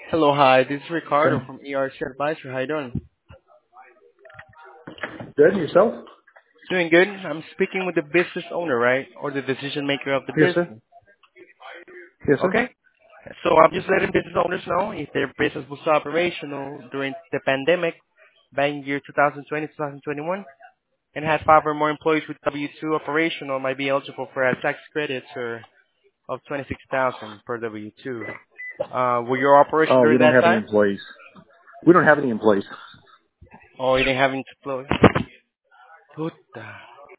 Hello, hi. This is Ricardo Okay. from ERC Advisor. How you doing? Good. Yourself? Doing good. I'm speaking with the business owner, right? Or the decision maker of the Yes, sir. business. Yes, sir. Okay. So I'm just letting business owners know if their business was operational during the pandemic, back in year 2020, 2021, and had five or more employees with W-2 operational might be eligible for a tax credit or of 26,000 per W-2. Were your operation Oh, we during don't that have any time? employees. We don't have any employees. Or you didn't have any employees? Puta.